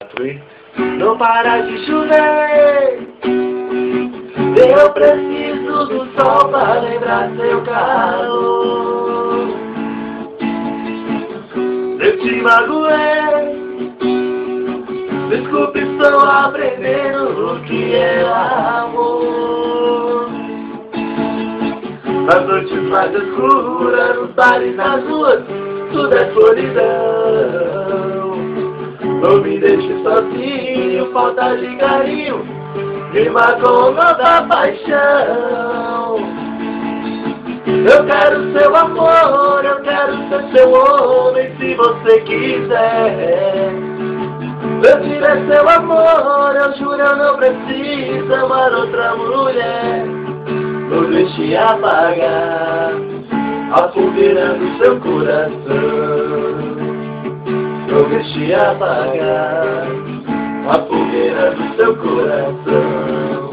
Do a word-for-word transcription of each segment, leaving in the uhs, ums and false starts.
Não para de chover. Eu preciso do sol para lembrar seu calor. Eu te magoei. Desculpe, estou aprendendo o que é amor. Nas noites mais escuras, nos bares, nas ruas, tudo é solidão. Não me deixe sozinho, falta de carinho, me magoou nossa paixão. Eu quero seu amor, eu quero ser seu homem, se você quiser. Eu tirei seu amor, eu juro, eu não preciso amar outra mulher. Não deixe apagar a fogueira do seu coração. Não deixe apagar a fogueira do seu coração.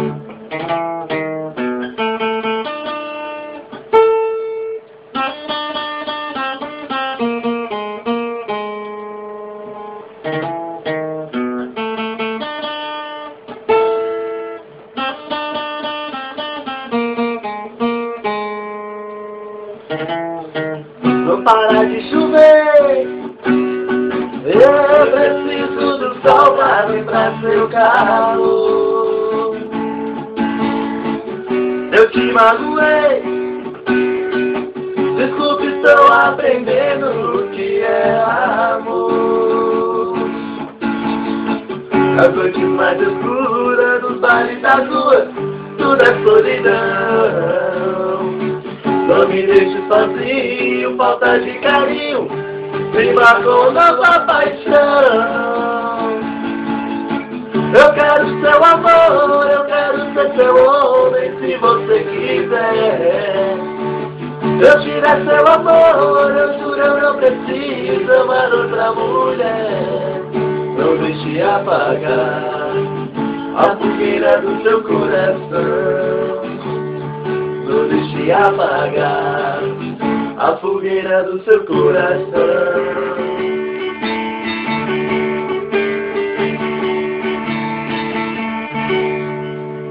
Não para de chover. Eu preciso do sol para lembrar seu calor. Eu te magoei. Desculpe, estou aprendendo o que é amor. As noites mais escuras, nos bares das ruas, tudo é solidão. Não me deixe sozinho, falta de carinho, me marcou nossa paixão. Eu quero seu amor, eu quero ser seu homem, se você quiser. Eu tirei seu amor, eu juro, eu não preciso amar outra mulher. Não deixe apagar a fogueira do seu coração. Não deixe apagar a fogueira do seu coração.